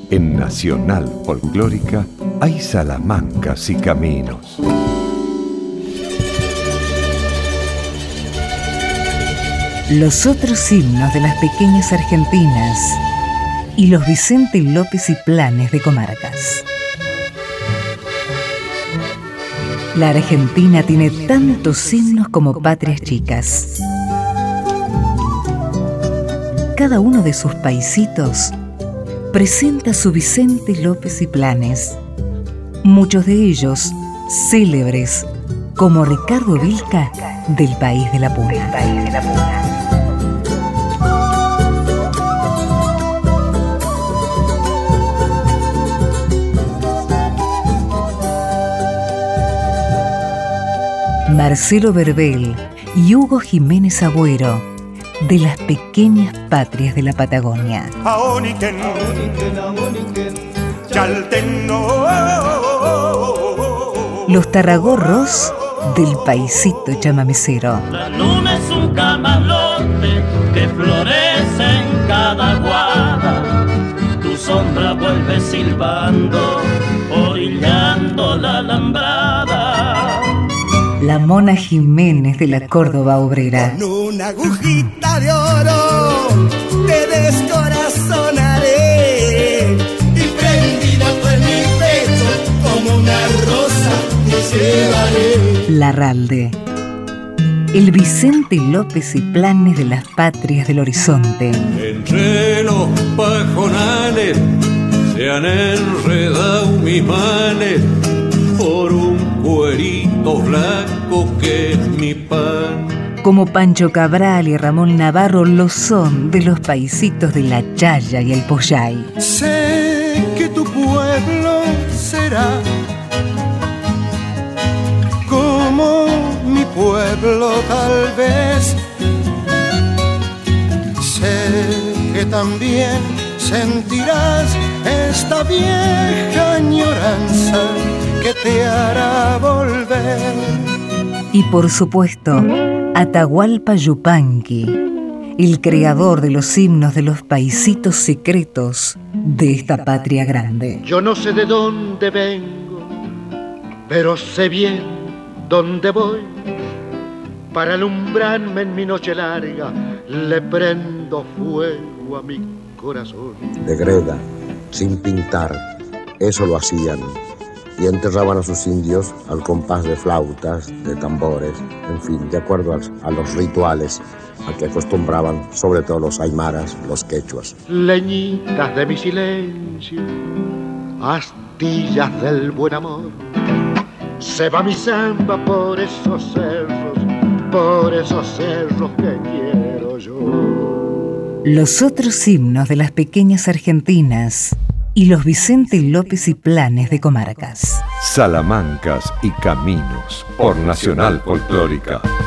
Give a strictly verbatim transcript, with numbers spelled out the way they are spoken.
En Nacional Folclórica hay salamancas y caminos. Los otros himnos de las pequeñas argentinas y los Vicente López y Planes de Comarcas. La Argentina tiene tantos himnos como patrias chicas. Cada uno de sus paisitos presenta su Vicente López y Planes. Muchos de ellos célebres, como Ricardo Vilca del País de la Puna. Del País de la Puna. Marcelo Verbel y Hugo Jiménez Agüero, de las pequeñas patrias de la Patagonia. Los Tarragorros, del paisito chamamecero. La luna es un camalote que florece en cada guada. Tu sombra vuelve silbando, orillando la alambrada. La Mona Jiménez de la Córdoba obrera. Con una agujita de oro te descorazonaré y prendida por mi pecho como una rosa te llevaré. Larralde, el Vicente López y Planes de las patrias del horizonte. Entre los pajonales se han enredado mis males por un cuerito blanco que es mi pan. Como Pancho Cabral y Ramón Navarro lo son de los paisitos de La Chaya y el Pollay. Sé que tu pueblo será como mi pueblo tal vez. Sé que también sentirás esta vieja añoranza que te hará volver. Y por supuesto, Atahualpa Yupanqui, el creador de los himnos de los paisitos secretos de esta patria grande. Yo no sé de dónde vengo, pero sé bien dónde voy. Para alumbrarme en mi noche larga, le prendo fuego a mi corazón. De greda, sin pintar, eso lo hacían. Y enterraban a sus indios al compás de flautas, de tambores, en fin, de acuerdo a, a los rituales a que acostumbraban, sobre todo los aymaras, los quechuas. Leñitas de mi silencio, astillas del buen amor, se va mi samba por esos cerros, por esos cerros que quiero yo. Los otros himnos de las pequeñas argentinas y los Vicente López y Planes de Comarcas. Salamancas y caminos por Nacional Folclórica.